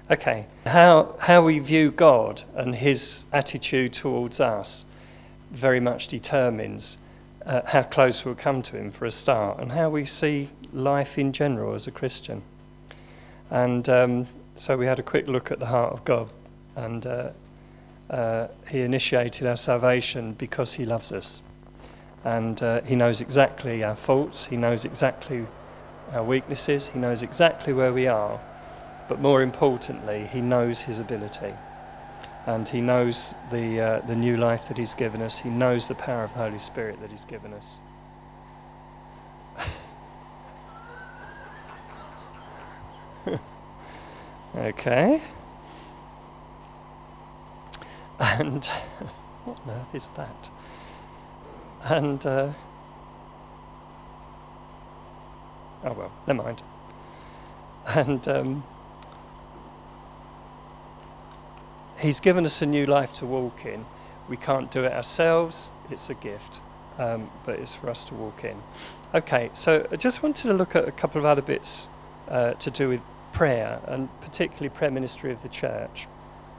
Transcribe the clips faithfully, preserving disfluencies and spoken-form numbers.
Okay, how how we view God and his attitude towards us very much determines uh, how close we'll come to him for a start, and how we see life in general as a Christian. And um, so we had a quick look at the heart of God, and uh, uh, he initiated our salvation because he loves us. And uh, he knows exactly our faults, he knows exactly our weaknesses, he knows exactly where we are, but more importantly, he knows his ability. And he knows the uh, the new life that he's given us. He knows the power of the Holy Spirit that he's given us. Okay. And what on earth is that? And uh, oh well, never mind. And um, he's given us a new life to walk in. We can't do it ourselves. It's a gift, um, but it's for us to walk in. Okay, so I just wanted to look at a couple of other bits uh, to do with prayer, and particularly prayer ministry of the church.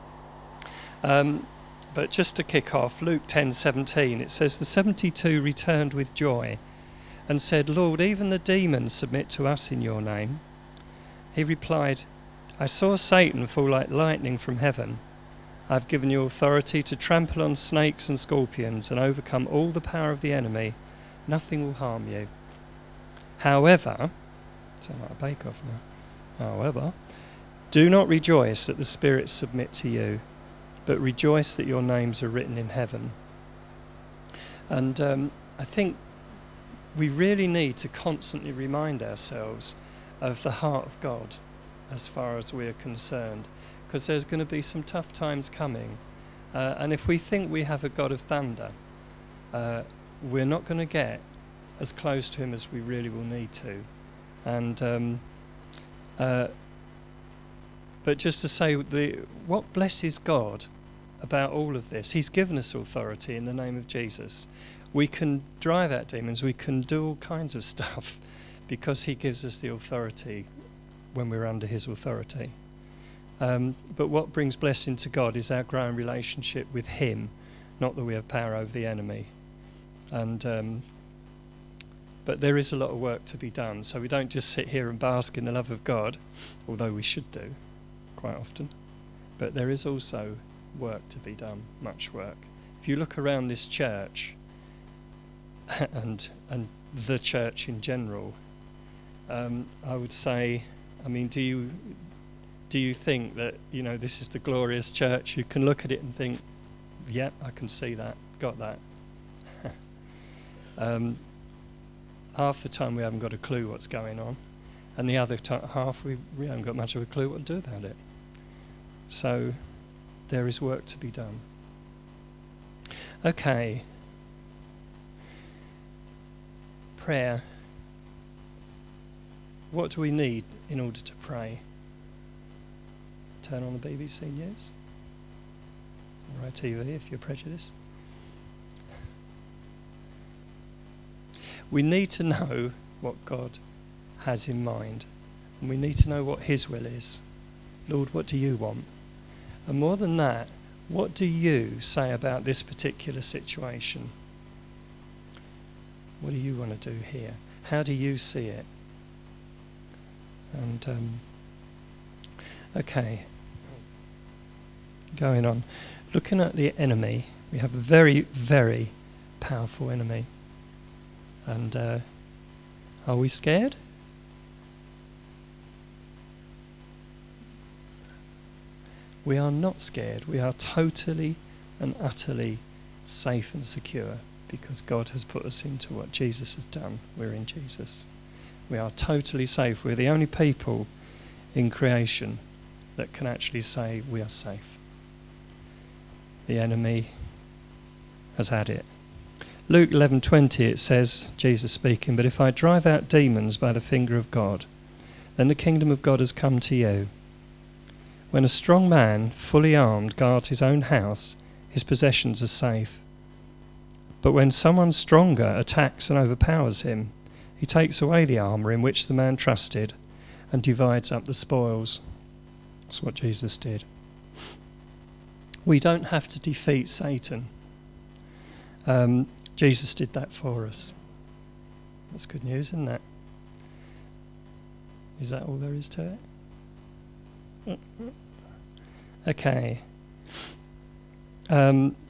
Um, but just to kick off, Luke ten seventeen, it says, the seventy-two returned with joy and said, Lord, even the demons submit to us in your name. He replied, I saw Satan fall like lightning from heaven. I've given you authority to trample on snakes and scorpions and overcome all the power of the enemy. Nothing will harm you. However, sound like a bake-off now. However, do not rejoice that the spirits submit to you, but rejoice that your names are written in heaven. And um, I think we really need to constantly remind ourselves of the heart of God as far as we're concerned, because there's going to be some tough times coming. Uh, and if we think we have a God of thunder, uh, we're not going to get as close to him as we really will need to. And um, uh, but just to say, the what blesses God about all of this, he's given us authority in the name of Jesus. We can drive out demons, we can do all kinds of stuff because he gives us the authority when we're under his authority. Um, but what brings blessing to God is our growing relationship with him, not that we have power over the enemy. And um, but there is a lot of work to be done, so we don't just sit here and bask in the love of God, although we should do quite often. But there is also work to be done, much work. If you look around this church and and the church in general, um, I would say, I mean, do you do you think that, you know, this is the glorious church? You can look at it and think, yep, I can see that, got that. um, half the time we haven't got a clue what's going on, and the other t- half we, we haven't got much of a clue what to do about it. So there is work to be done. Okay. Prayer. What do we need in order to pray? Turn on the B B C News or I T V if you're prejudiced. We need to know what God has in mind, and we need to know what his will is. Lord, what do you want? And more than that, what do you say about this particular situation? What do you want to do here? How do you see it? And um, okay, going on. Looking at the enemy, we have a very, very powerful enemy. And uh, are we scared? We are not scared. We are totally and utterly safe and secure because God has put us into what Jesus has done. We're in Jesus. We are totally safe. We're the only people in creation that can actually say we are safe. The enemy has had it. Luke eleven twenty, it says, Jesus speaking, but if I drive out demons by the finger of God, then the kingdom of God has come to you. When a strong man, fully armed, guards his own house, his possessions are safe. But when someone stronger attacks and overpowers him, he takes away the armour in which the man trusted and divides up the spoils. That's what Jesus did. We don't have to defeat Satan. Um, Jesus did that for us. That's good news, isn't it? Is that all there is to it? Okay. Um,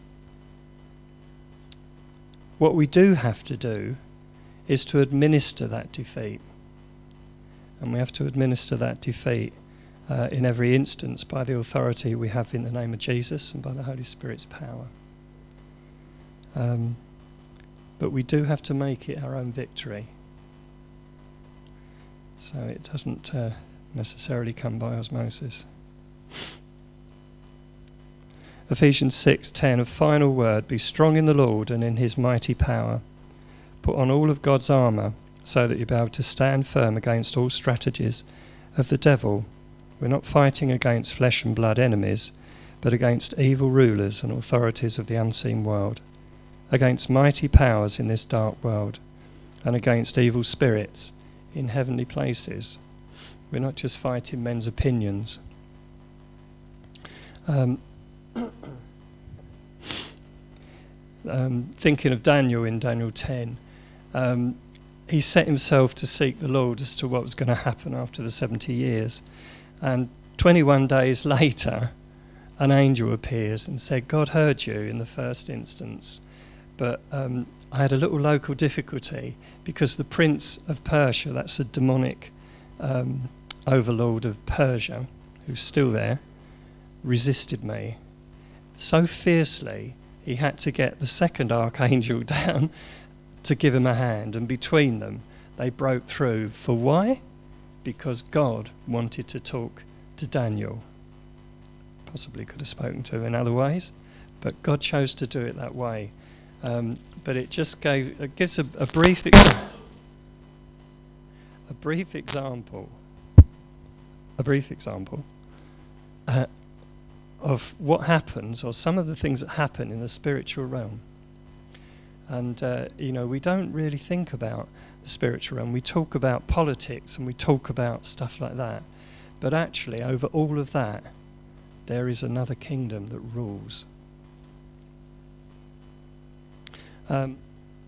what we do have to do is to administer that defeat. And we have to administer that defeat uh, in every instance by the authority we have in the name of Jesus and by the Holy Spirit's power. Um, but we do have to make it our own victory. So it doesn't uh, necessarily come by osmosis. Ephesians six ten, a final word, be strong in the Lord and in his mighty power. Put on all of God's armour so that you'll be able to stand firm against all strategies of the devil. We're not fighting against flesh and blood enemies, but against evil rulers and authorities of the unseen world, against mighty powers in this dark world, and against evil spirits in heavenly places. We're not just fighting men's opinions. Um, um, thinking of Daniel in Daniel ten, um, he set himself to seek the Lord as to what was going to happen after the seventy years. And twenty-one days later, an angel appears and said, God heard you in the first instance, but um, I had a little local difficulty because the prince of Persia, that's a demonic um, overlord of Persia, who's still there, resisted me so fiercely he had to get the second archangel down to give him a hand, and between them they broke through. For why? Because God wanted to talk to Daniel. Possibly could have spoken to him in other ways, but God chose to do it that way. Um, but it just gave it gives a, a brief ex- a brief example a brief example uh, of what happens, or some of the things that happen in the spiritual realm. And uh, you know, we don't really think about the spiritual realm. We talk about politics and we talk about stuff like that, but actually over all of that there is another kingdom that rules. Um,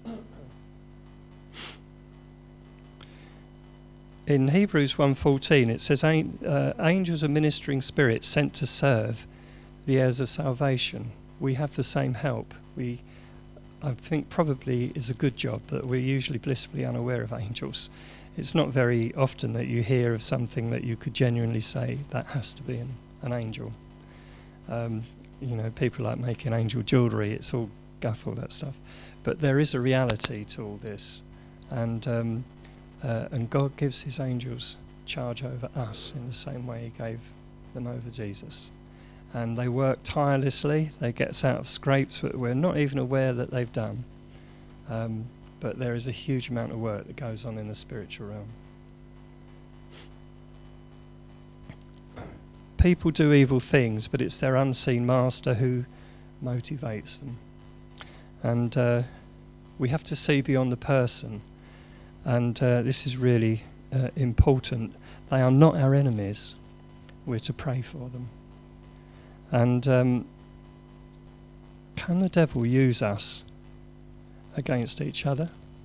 in Hebrews one fourteen it says, uh, angels are ministering spirits sent to serve the heirs of salvation. We have the same help. We, I think, probably is a good job that we're usually blissfully unaware of angels. It's not very often that you hear of something that you could genuinely say that has to be an, an angel. Um, you know, people like making angel jewellery, it's all guff, all that stuff. But there is a reality to all this. And um, uh, and God gives his angels charge over us in the same way he gave them over Jesus. And they work tirelessly. They get us out of scrapes that we're not even aware that they've done. Um, but there is a huge amount of work that goes on in the spiritual realm. People do evil things, but it's their unseen master who motivates them. And uh, we have to see beyond the person. And uh, this is really uh, important. They are not our enemies. We're to pray for them. And um, can the devil use us against each other?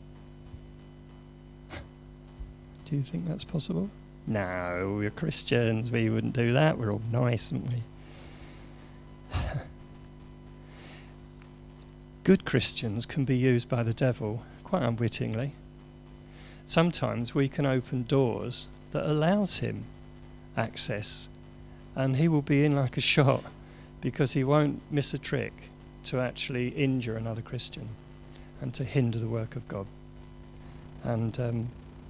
Do you think that's possible? No, we're Christians. We wouldn't do that. We're all nice, aren't we? Good Christians can be used by the devil quite unwittingly. Sometimes we can open doors that allows him access, and he will be in like a shot because he won't miss a trick to actually injure another Christian and to hinder the work of God. And um,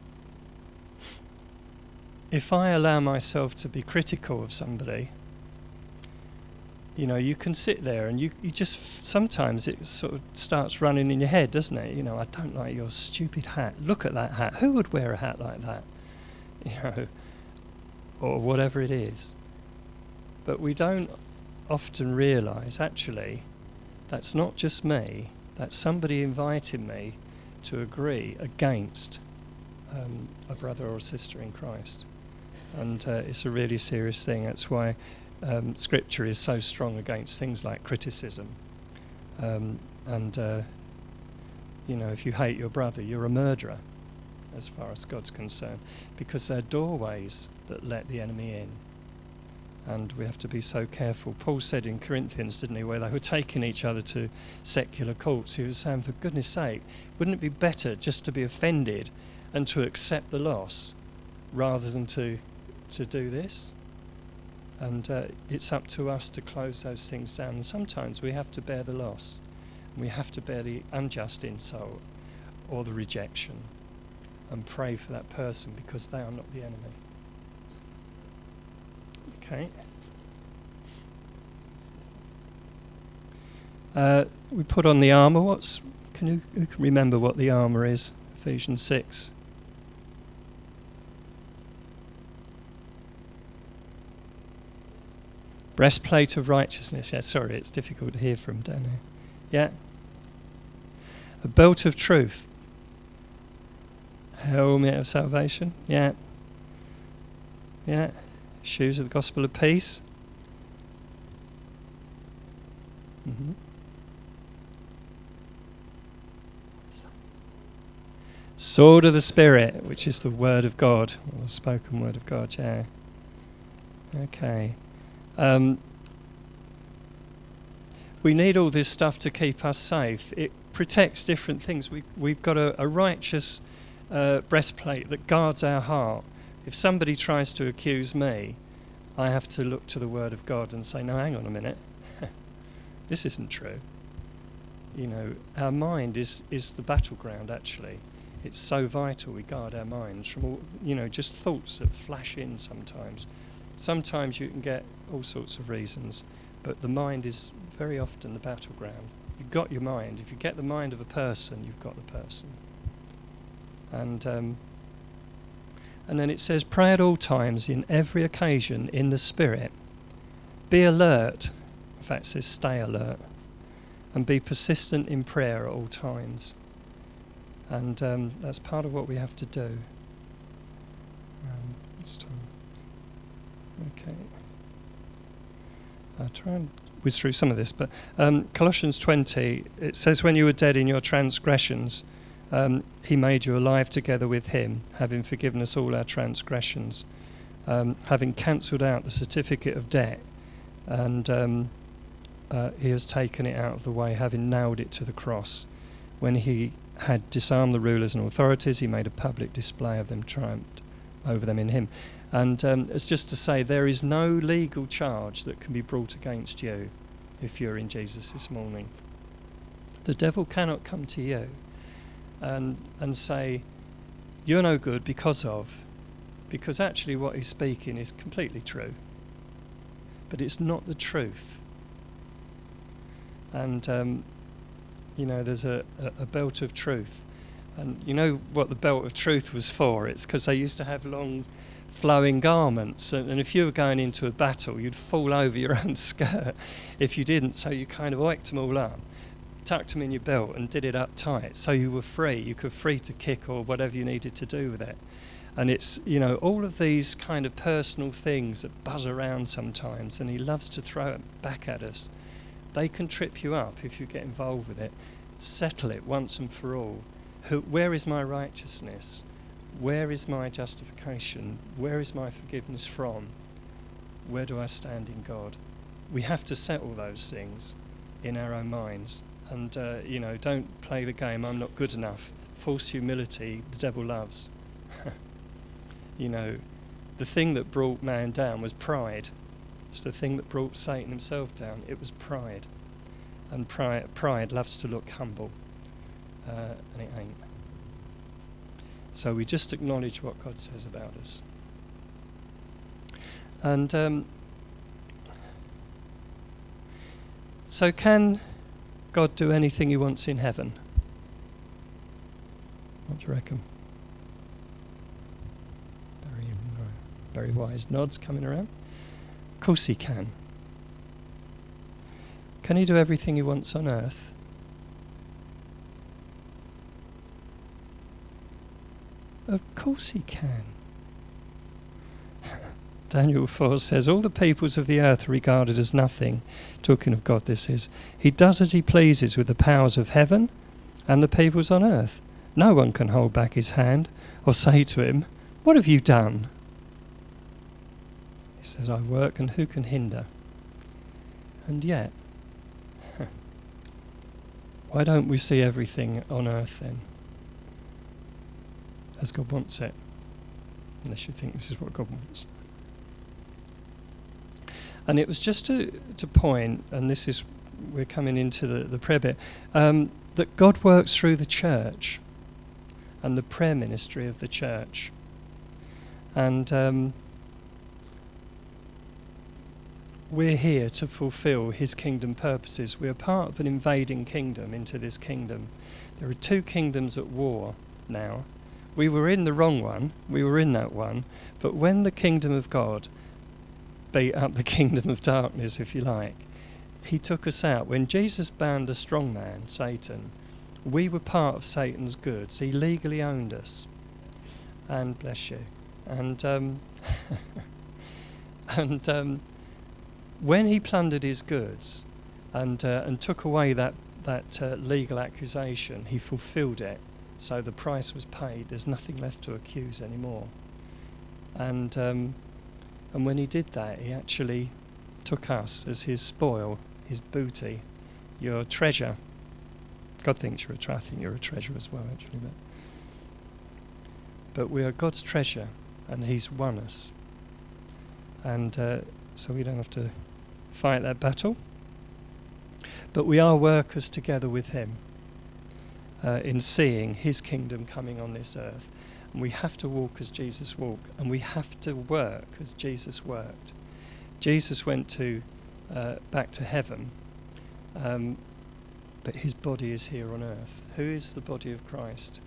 if I allow myself to be critical of somebody, you know, you can sit there and you, you just, sometimes it sort of starts running in your head, doesn't it? You know, I don't like your stupid hat. Look at that hat. Who would wear a hat like that? You know, or whatever it is. But we don't often realise, actually, that's not just me. That's somebody inviting me to agree against um, a brother or a sister in Christ. and uh, it's a really serious thing. That's why um, Scripture is so strong against things like criticism. Um, and uh, you know, if you hate your brother, you're a murderer, as far as God's concerned, because they're doorways that let the enemy in. And we have to be so careful. Paul said in Corinthians, didn't he, where they were taking each other to secular courts, he was saying, for goodness sake, wouldn't it be better just to be offended and to accept the loss rather than to to do this? And uh, it's up to us to close those things down. And sometimes we have to bear the loss. We have to bear the unjust insult or the rejection and pray for that person, because they are not the enemy. Okay. Uh, we put on the armour. What's can you, who can remember what the armour is? Ephesians six. Breastplate of righteousness. Yeah, sorry, it's difficult to hear from down here. Yeah. A belt of truth. Helmet of salvation. Yeah. Yeah. Shoes of the gospel of peace. Mm-hmm. Sword of the Spirit, which is the word of God, or the spoken word of God. Yeah. Okay. Um, we need all this stuff to keep us safe. It protects different things. We, we've got a, a righteous uh, breastplate that guards our heart. If somebody tries to accuse me, I have to look to the Word of God and say, no, hang on a minute. This isn't true. You know, our mind is, is the battleground, actually. It's so vital we guard our minds from all, you know, just thoughts that flash in sometimes. Sometimes you can get all sorts of reasons, but the mind is very often the battleground. You've got your mind. If you get the mind of a person, you've got the person. And um, and then it says, pray at all times, in every occasion, in the Spirit. Be alert. In fact, it says stay alert. And be persistent in prayer at all times. And um, that's part of what we have to do. Um, this time. Okay. I'll try and whiz through some of this, but um, Colossians twenty, it says, when you were dead in your transgressions, um, he made you alive together with him, having forgiven us all our transgressions, um, having cancelled out the certificate of debt, and um, uh, he has taken it out of the way, having nailed it to the cross. When he had disarmed the rulers and authorities, he made a public display of them, triumphed over them in him. And um, it's just to say, there is no legal charge that can be brought against you if you're in Jesus this morning. The devil cannot come to you and and say, you're no good because of, because actually what he's speaking is completely true. But it's not the truth. And, um, you know, there's a, a, a belt of truth. And you know what the belt of truth was for? It's because they used to have long flowing garments, and, and if you were going into a battle, you'd fall over your own skirt if you didn't, so you kind of oiked them all up, tucked them in your belt and did it up tight, so you were free, you could free to kick or whatever you needed to do with it. And it's, you know, all of these kind of personal things that buzz around sometimes, and he loves to throw it back at us. They can trip you up if you get involved with it. Settle it once and for all. Who, where is my righteousness? Where is my justification? Where is my forgiveness from? Where do I stand in God? We have to settle those things in our own minds. And, uh, you know, don't play the game, I'm not good enough. False humility, the devil loves. You know, the thing that brought man down was pride. It's the thing that brought Satan himself down. It was pride. And pride, pride loves to look humble. Uh, and it ain't. So we just acknowledge what God says about us. And um, so can God do anything he wants in heaven? What do you reckon? Very, very wise nods coming around. Of course he can. Can he do everything he wants on earth? Of course he can. Daniel four says, all the peoples of the earth are regarded as nothing. Talking of God, this is. He does as he pleases with the powers of heaven and the peoples on earth. No one can hold back his hand or say to him, what have you done? He says, I work, and who can hinder? And yet, why don't we see everything on earth then as God wants it? Unless you think this is what God wants. And it was just to, to point, and this is, we're coming into the, the prayer bit, um, that God works through the church and the prayer ministry of the church. And um, we're here to fulfill his kingdom purposes. We're part of an invading kingdom into this kingdom. There are two kingdoms at war now. We were in the wrong one, we were in that one, but when the kingdom of God beat up the kingdom of darkness, if you like, he took us out. When Jesus bound the strong man, Satan, we were part of Satan's goods. He legally owned us. And bless you. And um, and um, when he plundered his goods and uh, and took away that that uh, legal accusation, he fulfilled it. So the price was paid. There's nothing left to accuse anymore. And um, and when he did that, he actually took us as his spoil, his booty, your treasure. God thinks you're a treasure. I think you're a treasure as well, actually. But, but we are God's treasure, and he's won us. And uh, so we don't have to fight that battle. But we are workers together with him uh, in seeing his kingdom coming on this earth. And we have to walk as Jesus walked, and we have to work as Jesus worked. Jesus went to uh, back to heaven, um, but his body is here on earth. Who is the body of Christ?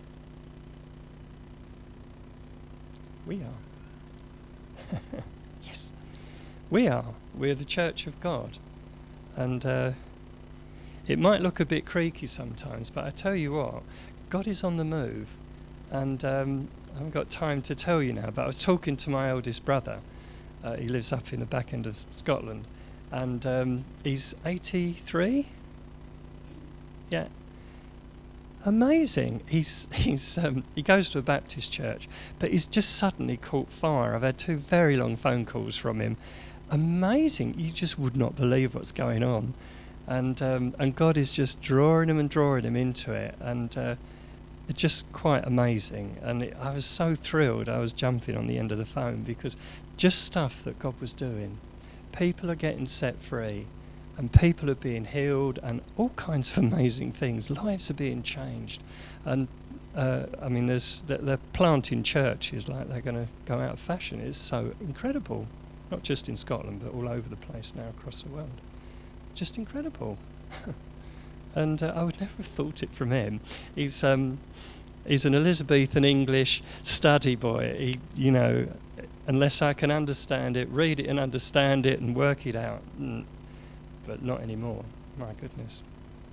We are. Yes. We are. We're the church of God. And uh, it might look a bit creaky sometimes, but I tell you what, God is on the move. And um, I haven't got time to tell you now, but I was talking to my eldest brother. Uh, he lives up in the back end of Scotland. And um, he's eighty-three. Yeah. Amazing. He's he's um, he goes to a Baptist church, but he's just suddenly caught fire. I've had two very long phone calls from him. Amazing. You just would not believe what's going on. And um, and God is just drawing him and drawing him into it. And uh, it's just quite amazing. And it, I was so thrilled. I was jumping on the end of the phone because just stuff that God was doing. People are getting set free. And people are being healed, and all kinds of amazing things. Lives are being changed, and uh, I mean, there's they're, they're planting churches like they're going to go out of fashion. It's so incredible, not just in Scotland, but all over the place now across the world. Just incredible, and uh, I would never have thought it from him. He's um, he's an Elizabethan English study boy. He, you know, unless I can understand it, read it and understand it and work it out. Mm, but not anymore. My goodness.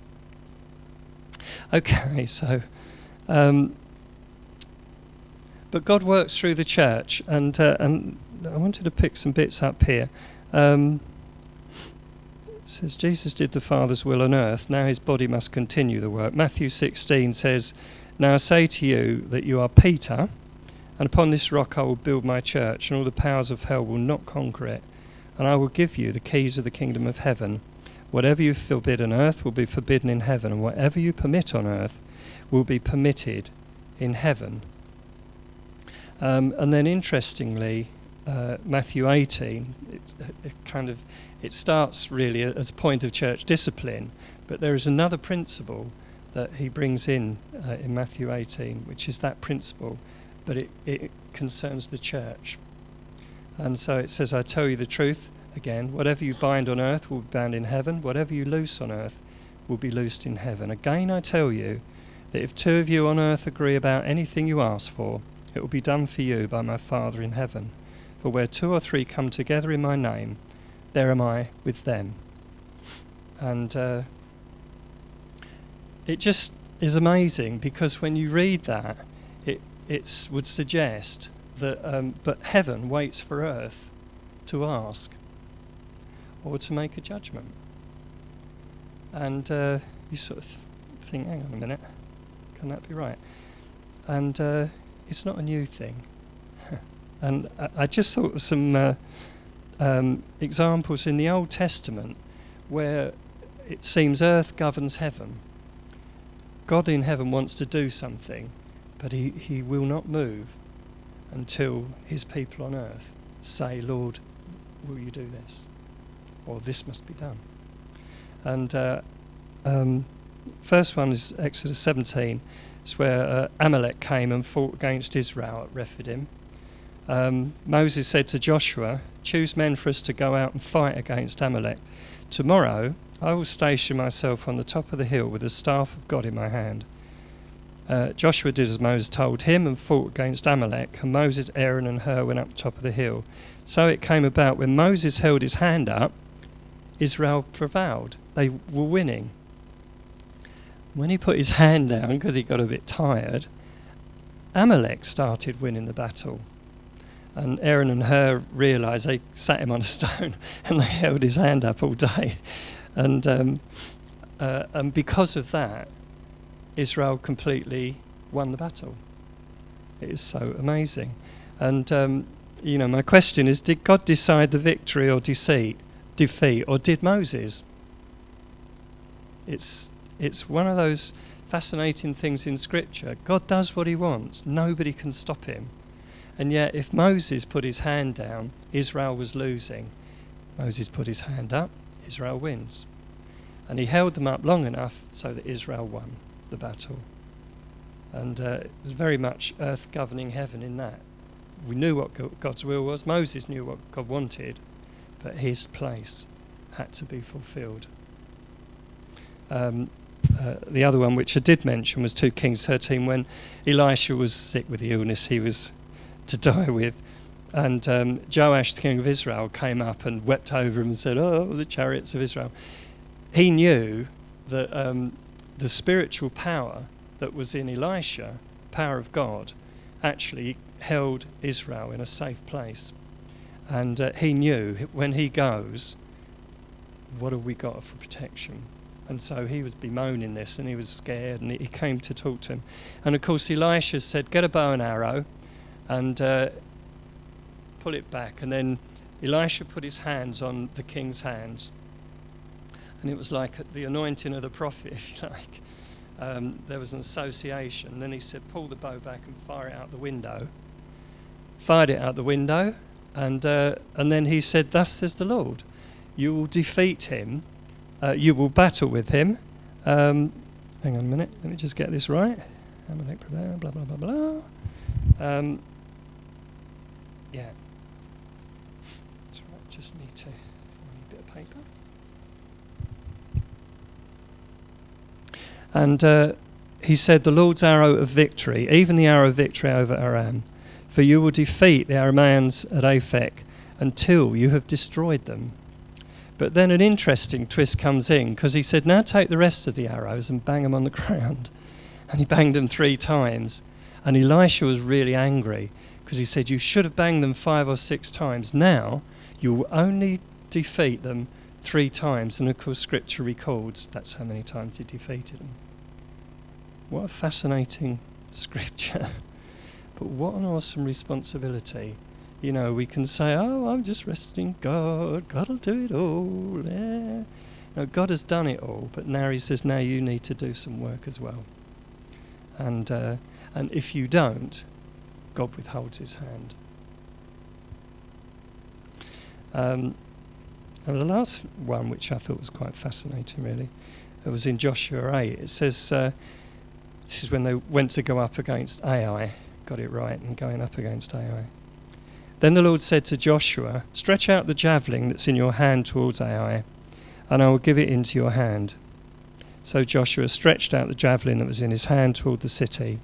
Okay, so, um, but God works through the church, and uh, and I wanted to pick some bits up here. Um, it says Jesus did the Father's will on earth. Now his body must continue the work. Matthew sixteen says, "Now I say to you that you are Peter, and upon this rock I will build my church, and all the powers of hell will not conquer it. And I will give you the keys of the kingdom of heaven. Whatever you forbid on earth will be forbidden in heaven, and whatever you permit on earth will be permitted in heaven." Um, and then, interestingly, uh, Matthew eighteen, it, it kind of it starts really as a point of church discipline, but there is another principle that he brings in uh, in Matthew eighteen, which is that principle, but it, it concerns the church. And so it says, "I tell you the truth." Again, whatever you bind on earth will be bound in heaven. Whatever you loose on earth will be loosed in heaven. Again, I tell you that if two of you on earth agree about anything you ask for, it will be done for you by my Father in heaven. For where two or three come together in my name, there am I with them. And uh, it just is amazing, because when you read that, it it's, would suggest that, um, but heaven waits for earth to ask or to make a judgment. And uh, you sort of think, hang on a minute, can that be right? And uh, it's not a new thing. And I, I just thought of some uh, um, examples in the Old Testament where it seems earth governs heaven. God in heaven wants to do something, but he, he will not move until his people on earth say, Lord, will you do this? Or this must be done. And uh, um, first one is Exodus seventeen. It's where uh, Amalek came and fought against Israel at Rephidim. Um, Moses said to Joshua, choose men for us to go out and fight against Amalek. Tomorrow I will station myself on the top of the hill with the staff of God in my hand. Uh, Joshua did as Moses told him and fought against Amalek, and Moses, Aaron and Hur went up the top of the hill. So it came about when Moses held his hand up, Israel prevailed. They were winning. When he put his hand down, because he got a bit tired, Amalek started winning the battle. And Aaron and Hur realised, they sat him on a stone and they held his hand up all day. And, um, uh, and because of that, Israel completely won the battle. It is so amazing. And, um, you know, my question is, did God decide the victory or deceit, defeat, or did Moses? It's, it's one of those fascinating things in Scripture. God does what he wants. Nobody can stop him. And yet, if Moses put his hand down, Israel was losing. Moses put his hand up, Israel wins. And he held them up long enough so that Israel won the battle. And uh, it was very much earth governing heaven in that. We knew what God's will was. Moses knew what God wanted, but his place had to be fulfilled. Um, uh, the other one, which I did mention, was two Kings thirteen, when Elisha was sick with the illness he was to die with. And um, Joash, the king of Israel, came up and wept over him and said, oh, the chariots of Israel. He knew that um, the spiritual power that was in Elisha, power of God, actually held Israel in a safe place. And uh, he knew when he goes, what have we got for protection? And so he was bemoaning this and he was scared, and he came to talk to him. And of course Elisha said, get a bow and arrow and uh, pull it back. And then Elisha put his hands on the king's hands, and it was like the anointing of the prophet, if you like. Um, there was an association. Then he said, pull the bow back and fire it out the window. Fired it out the window, and uh, and then he said, thus says the Lord, you will defeat him, uh, you will battle with him. Um, hang on a minute, let me just get this right. Blah, blah, blah, blah. Um, yeah. That's right, just need to find a bit of paper. And uh, he said, the Lord's arrow of victory, even the arrow of victory over Aram, for you will defeat the Arameans at Aphek until you have destroyed them. But then an interesting twist comes in, because he said, now take the rest of the arrows and bang them on the ground. And he banged them three times. And Elisha was really angry, because he said, you should have banged them five or six times. Now you will only defeat them three times. And of course Scripture records that's how many times he defeated them. What a fascinating Scripture. But what an awesome responsibility. You know, we can say, oh, I'm just resting in God. God will do it all. Yeah. No, God has done it all, but now he says, now you need to do some work as well. And uh, and if you don't, God withholds his hand. Um, and the last one, which I thought was quite fascinating, really, it was in Joshua eight. It says, uh, this is when they went to go up against Ai. Got it right, and going up against Ai. Then the Lord said to Joshua, stretch out the javelin that's in your hand towards Ai, and I will give it into your hand. So Joshua stretched out the javelin that was in his hand toward the city.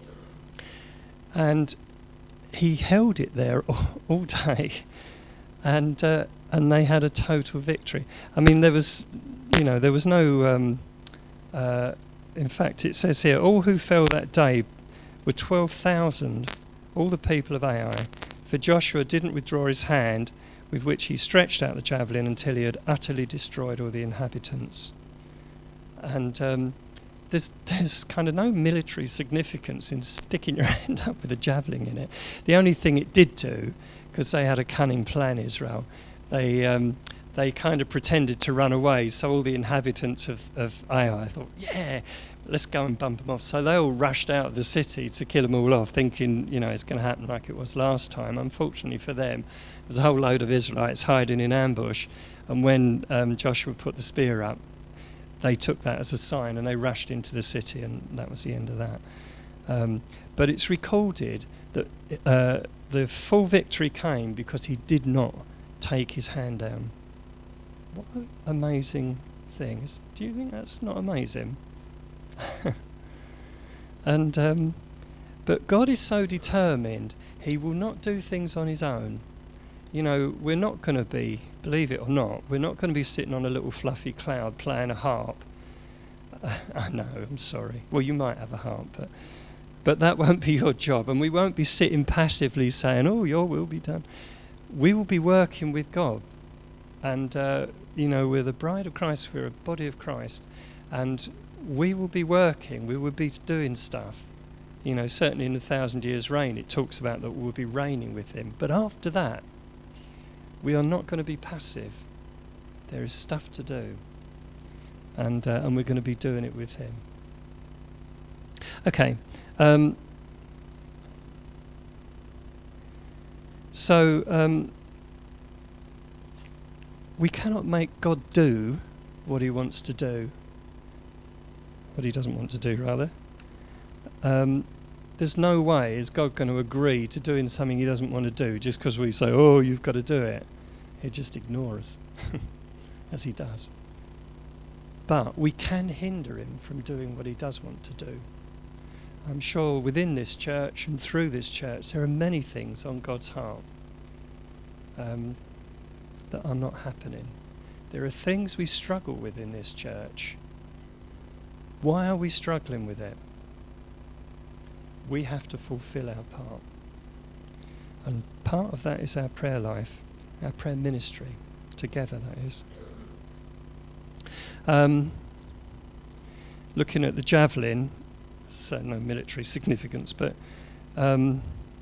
And he held it there all, all day, and uh, and they had a total victory. I mean, there was, you know, there was no. Um, uh, in fact, it says here, all who fell that day were twelve thousand all the people of Ai. For Joshua didn't withdraw his hand with which he stretched out the javelin until he had utterly destroyed all the inhabitants. And um, there's, there's kind of no military significance in sticking your hand up with a javelin in it. The only thing it did do, because they had a cunning plan, Israel, they um, they kind of pretended to run away. So all the inhabitants of, of Ai thought, yeah, let's go and bump them off. So they all rushed out of the city to kill them all off, thinking, you know, it's going to happen like it was last time. Unfortunately for them, there's a whole load of Israelites hiding in ambush. And when um, Joshua put the spear up, they took that as a sign and they rushed into the city, and that was the end of that. Um, but it's recorded that uh, the full victory came because he did not take his hand down. What an amazing thing. Do you think that's not amazing? and um, But God is so determined, he will not do things on his own. You know, we're not going to be, believe it or not, we're not going to be sitting on a little fluffy cloud playing a harp. I know, I'm sorry. Well, you might have a harp, but but that won't be your job. And we won't be sitting passively saying, oh, your will be done. We will be working with God. And, uh, you know, we're the bride of Christ, we're a body of Christ. And we will be working, we will be doing stuff. You know, certainly in the thousand years reign, it talks about that we'll be reigning with him. But after that, we are not going to be passive. There is stuff to do. And, uh, and we're going to be doing it with him. Okay. Um, so um, we cannot make God do what he wants to do. What he doesn't want to do, rather. Um, there's no way is God going to agree to doing something he doesn't want to do just because we say, oh, you've got to do it. He'll just ignore us, as he does. But we can hinder him from doing what he does want to do. I'm sure within this church and through this church there are many things on God's heart um, that are not happening. There are things we struggle with in this church. Why are we struggling with it? We have to fulfill our part. And part of that is our prayer life, our prayer ministry, together that is. Um, looking at the javelin, so no military significance, but um,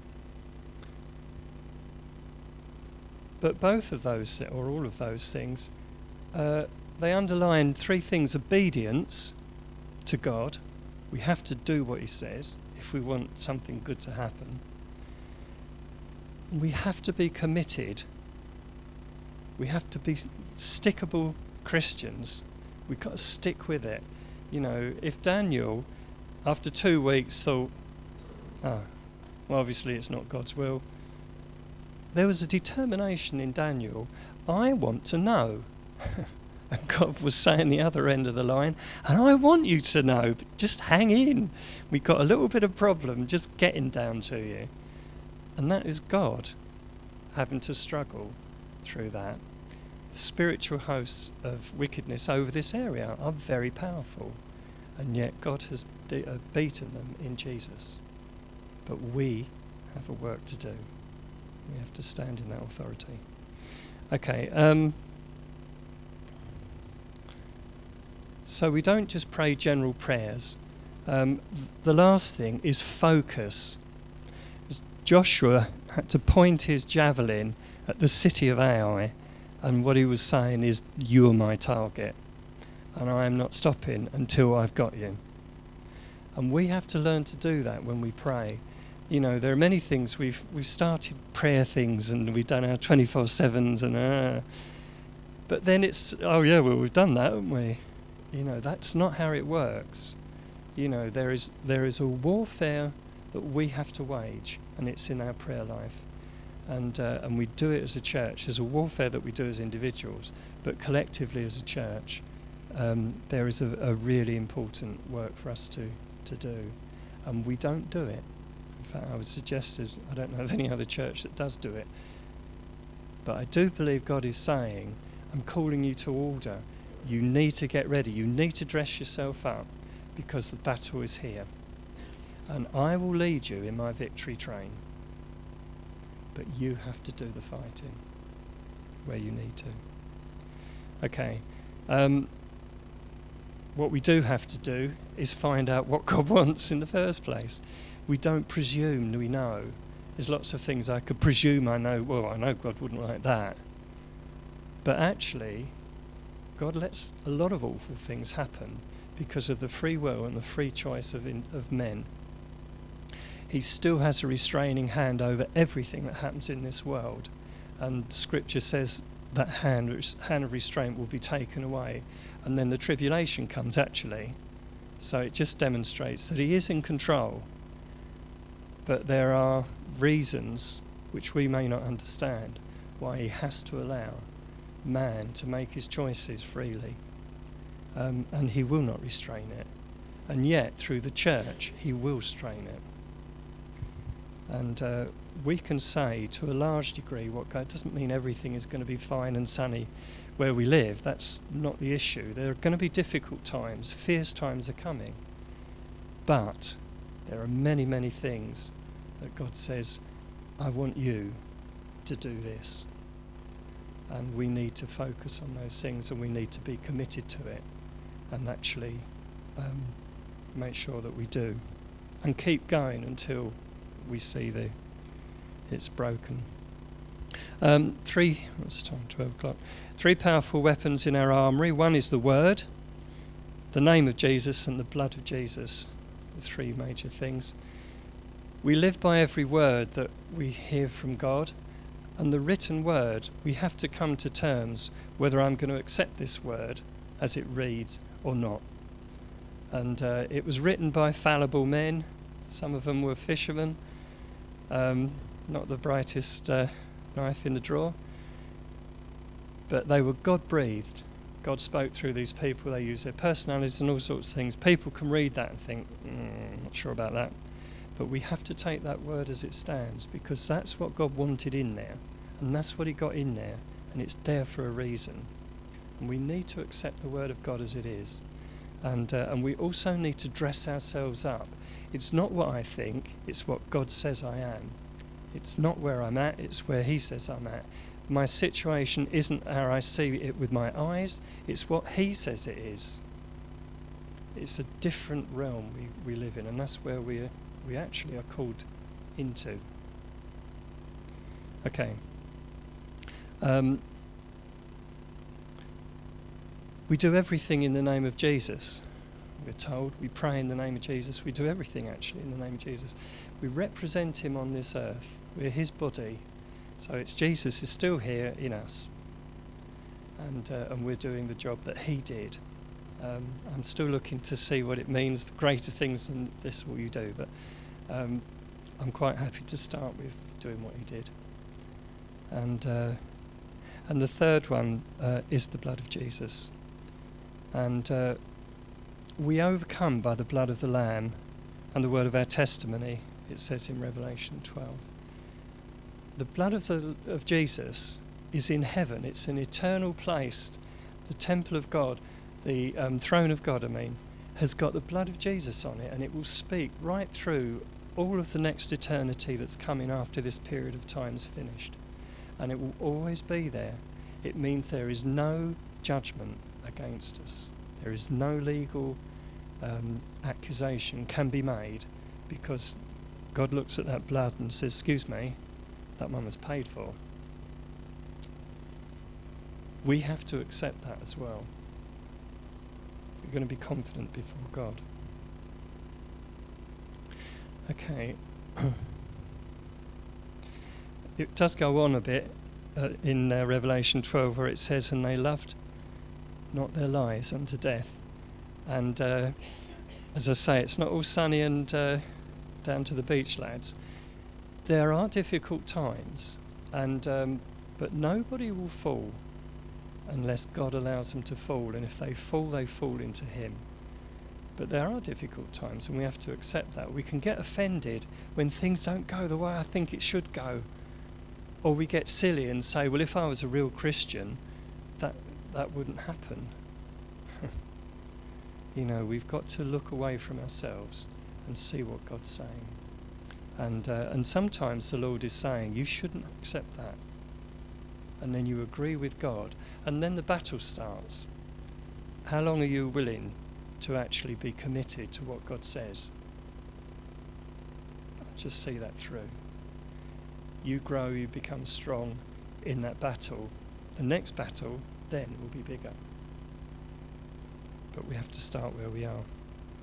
but both of those, or all of those things, uh, they underline three things: obedience to God. We have to do what he says if we want something good to happen. We have to be committed. We have to be stickable Christians. We've got to stick with it. You know, if Daniel, after two weeks, thought, oh, well, obviously it's not God's will, there was a determination in Daniel, I want to know. And God was saying the other end of the line, and I want you to know, but just hang in. We've got a little bit of problem just getting down to you. And that is God having to struggle through that. The spiritual hosts of wickedness over this area are very powerful, and yet God has de- uh, beaten them in Jesus. But we have a work to do. We have to stand in that authority. Okay, um, so we don't just pray general prayers. Um, the last thing is focus. Joshua had to point his javelin at the city of Ai, and what he was saying is, you are my target, and I am not stopping until I've got you. And we have to learn to do that when we pray. You know, there are many things, we've we've started prayer things, and we've done our twenty-four sevens, and uh, but then it's, oh yeah, well, we've done that, haven't we? You know, that's not how it works. You know, there is there is a warfare that we have to wage, and it's in our prayer life. And uh, and we do it as a church. There's a warfare that we do as individuals, but collectively as a church, um, there is a, a really important work for us to, to do. And we don't do it. In fact, I would suggest, as I don't know of any other church that does do it. But I do believe God is saying, I'm calling you to order. You need to get ready. You need to dress yourself up, because the battle is here. And I will lead you in my victory train. but you have to do the fighting where you need to. Okay. Um, what we do have to do is find out what God wants in the first place. We don't presume we know. There's lots of things I could presume I know. Well, I know God wouldn't like that. But actually, God lets a lot of awful things happen because of the free will and the free choice of, in, of men. He still has a restraining hand over everything that happens in this world. And Scripture says that hand, hand of restraint will be taken away. And then the tribulation comes, actually. So it just demonstrates that he is in control. But there are reasons, which we may not understand, why he has to allow man to make his choices freely. Um, and he will not restrain it. And yet, through the church, he will strain it. And uh, we can say, to a large degree, what God doesn't mean everything is going to be fine and sunny where we live. That's not the issue. There are going to be difficult times. Fierce times are coming. But there are many, many things that God says, I want you to do this. And we need to focus on those things, and we need to be committed to it and actually um, make sure that we do. And keep going until we see the it's broken. Um, three, what's the time? twelve o'clock. Three powerful weapons in our armoury. One is the Word, the name of Jesus, and the blood of Jesus. The three major things. We live by every word that we hear from God, and the written word, we have to come to terms whether I'm going to accept this word as it reads or not. And uh, it was written by fallible men. Some of them were fishermen. Um, not the brightest uh, knife in the drawer, but they were God-breathed. God spoke through these people. They used their personalities and all sorts of things. People can read that and think, mm, not sure about that. But we have to take that word as it stands, because that's what God wanted in there, and that's what he got in there, and it's there for a reason. And we need to accept the word of God as it is. And uh, and we also need to dress ourselves up. It's not what I think, it's what God says I am. It's not where I'm at, it's where he says I'm at. My situation isn't how I see it with my eyes, it's what he says it is. It's a different realm we, we live in, and that's where we, we actually are called into. Okay. Um, we do everything in the name of Jesus. We're told we pray in the name of Jesus. We do everything actually in the name of Jesus. We represent him on this earth. We're his body. So it's Jesus is still here in us. And uh, and we're doing the job that he did. Um, I'm still looking to see what it means, the greater things than this will you do. But um, I'm quite happy to start with doing what he did. And, uh, and the third one uh, is the blood of Jesus. And uh, we overcome by the blood of the Lamb and the word of our testimony, it says in Revelation twelve. The blood of, the, of Jesus is in heaven. It's an eternal place. The temple of God, the um, throne of God, I mean, has got the blood of Jesus on it, and it will speak right through all of the next eternity that's coming after this period of time is finished. And it will always be there. It means there is no judgment against us. There is no legal um, accusation can be made, because God looks at that blood and says, excuse me, that one was paid for. We have to accept that as well. If we're going to be confident before God. Okay. It does go on a bit uh, in uh, Revelation twelve, where it says, and they loved not their lives unto death. And uh, as I say, it's not all sunny and uh, down to the beach, lads. There are difficult times, and um, but nobody will fall unless God allows them to fall. And if they fall, they fall into him. But there are difficult times, and we have to accept that. We can get offended when things don't go the way I think it should go. Or we get silly and say, well, if I was a real Christian, that that wouldn't happen. You know, we've got to look away from ourselves and see what God's saying. And uh, and sometimes the Lord is saying, you shouldn't accept that. And then you agree with God, and then the battle starts. How long are you willing to actually be committed to what God says? Just see that through. You grow, you become strong in that battle. The next battle then will be bigger. But we have to start where we are.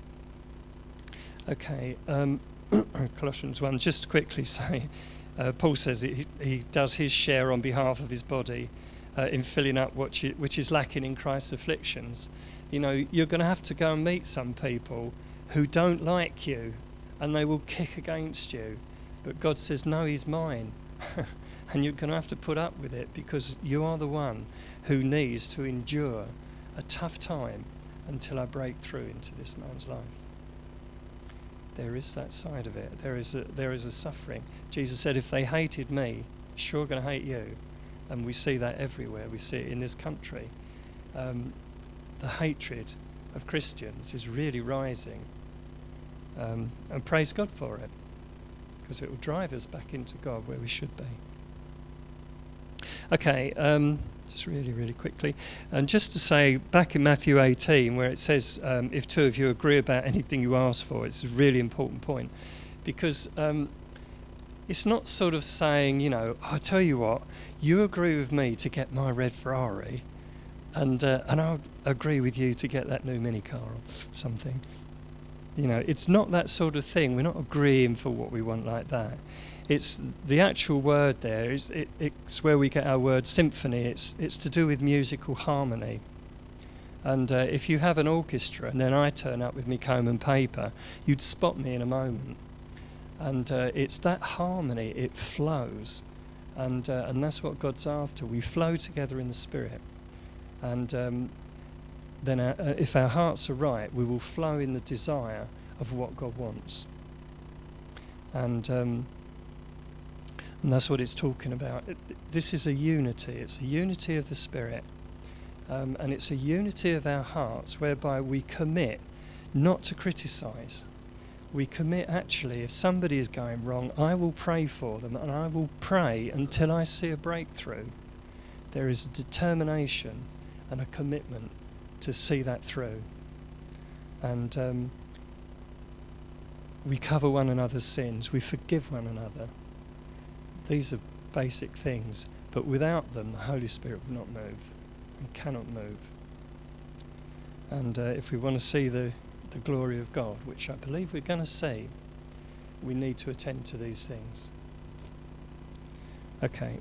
Okay, um, Colossians one, just to quickly say, uh, Paul says he, he does his share on behalf of his body uh, in filling up what you, which is lacking in Christ's afflictions. You know, you're going to have to go and meet some people who don't like you, and they will kick against you. But God says, no, he's mine. And you're going to have to put up with it, because you are the one who needs to endure a tough time until I break through into this man's life. There is that side of it. There is a, there is a suffering. Jesus said, if they hated me, sure going to hate you. And we see that everywhere. We see it in this country. Um, the hatred of Christians is really rising. Um, and praise God for it, because it will drive us back into God where we should be. Okay, um, just really, really quickly. And just to say, back in Matthew eighteen, where it says, um, if two of you agree about anything you ask for, it's a really important point. Because um, it's not sort of saying, you know, I tell you what, you agree with me to get my red Ferrari, and uh, and I'll agree with you to get that new mini car or something. You know, it's not that sort of thing. We're not agreeing for what we want like that. It's the actual word there. Is it, it's where we get our word symphony. It's it's to do with musical harmony. And uh, if you have an orchestra and then I turn up with me comb and paper, you'd spot me in a moment. And uh, it's that harmony. It flows, and uh, and that's what God's after. We flow together in the Spirit, and um, then our, uh, if our hearts are right, we will flow in the desire of what God wants. And um, And that's what it's talking about. It, this is a unity. It's a unity of the Spirit. Um, and it's a unity of our hearts whereby we commit not to criticize. We commit, actually, if somebody is going wrong, I will pray for them, and I will pray until I see a breakthrough. There is a determination and a commitment to see that through. And um, we cover one another's sins. We forgive one another. These are basic things, but without them, the Holy Spirit will not move. We cannot move. And uh, if we want to see the, the glory of God, which I believe we're going to see, we need to attend to these things. Okay.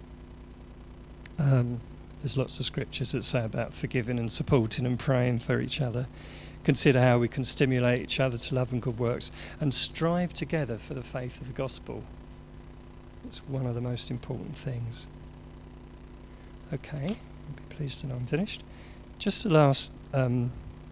Um, there's lots of scriptures that say about forgiving and supporting and praying for each other. Consider how we can stimulate each other to love and good works, and strive together for the faith of the gospel. It's one of the most important things. Okay, I'll be pleased to know I'm finished. Just the last um,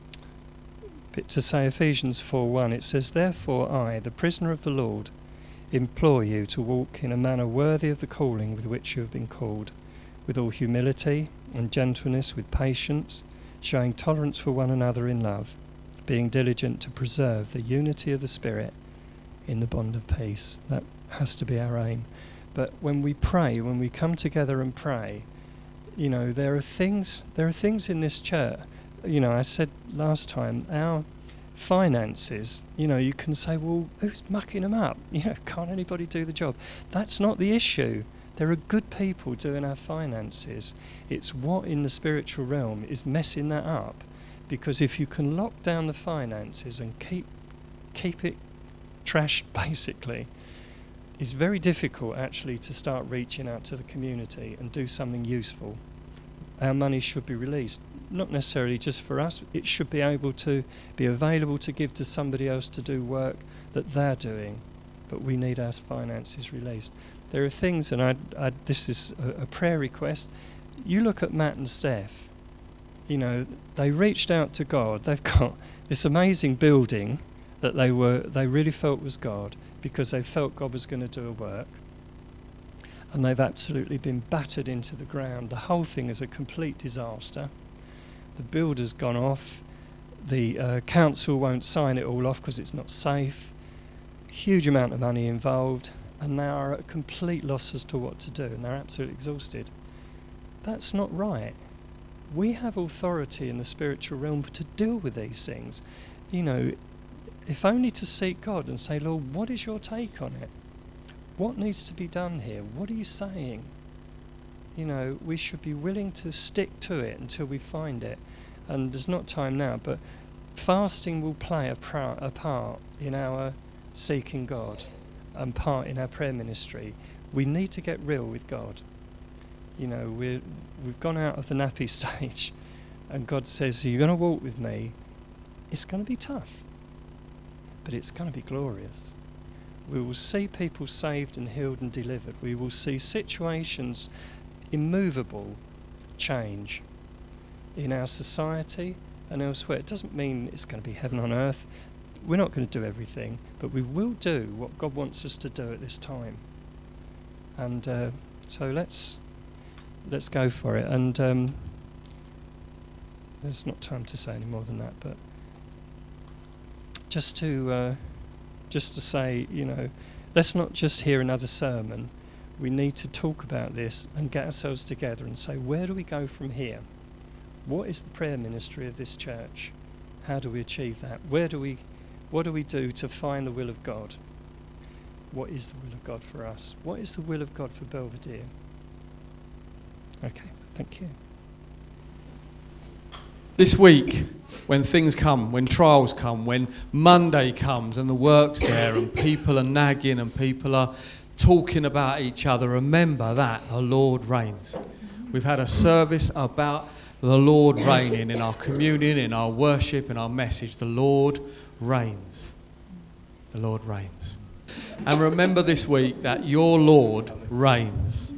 bit to say, Ephesians four one, it says, therefore I, the prisoner of the Lord, implore you to walk in a manner worthy of the calling with which you have been called, with all humility and gentleness, with patience, showing tolerance for one another in love, being diligent to preserve the unity of the Spirit in the bond of peace. That has to be our aim. But when we pray, when we come together and pray, you know, there are things there are things in this church. You know, I said last time, our finances, you know, you can say, well, who's mucking them up? You know, can't anybody do the job? That's not the issue. There are good people doing our finances. It's what in the spiritual realm is messing that up. Because if you can lock down the finances and keep keep it trashed, basically, it's very difficult actually to start reaching out to the community and do something useful. Our money should be released, not necessarily just for us. It should be able to be available to give to somebody else to do work that they're doing, but we need our finances released. There are things, and I, I, this is a, a prayer request. You look at Matt and Steph, you know, they reached out to God. They've got this amazing building that they were they really felt was God, because they felt God was going to do a work, and they've absolutely been battered into the ground. The whole thing is a complete disaster. The builder's gone off. The uh, council won't sign it all off because it's not safe. huge amount of money involved, and they are at a complete loss as to what to do, and they're absolutely exhausted. That's not right. We have authority in the spiritual realm to deal with these things. You know, if only to seek God and say, Lord, what is your take on it? What needs to be done here? What are you saying? You know, we should be willing to stick to it until we find it. And there's not time now, but fasting will play a, pr- a part in our seeking God and part in our prayer ministry. We need to get real with God. You know, we're, we've gone out of the nappy stage, and God says, you're going to walk with me. It's going to be tough, but it's going to be glorious. We will see people saved and healed and delivered. We will see situations immovable change in our society and elsewhere. It doesn't mean it's going to be heaven on earth. We're not going to do everything, but we will do what God wants us to do at this time. And uh, so let's let's go for it. And um, there's not time to say any more than that, but just to uh, just to say, you know, let's not just hear another sermon. We need to talk about this and get ourselves together and say, where do we go from here? What is the prayer ministry of this church? How do we achieve that? Where do we, what do we do to find the will of God? What is the will of God for us? What is the will of God for Belvedere? Okay, thank you. This week, when things come, when trials come, when Monday comes and the work's there and people are nagging and people are talking about each other, remember that the Lord reigns. We've had a service about the Lord reigning in our communion, in our worship, in our message. The Lord reigns. The Lord reigns. And remember this week that your Lord reigns.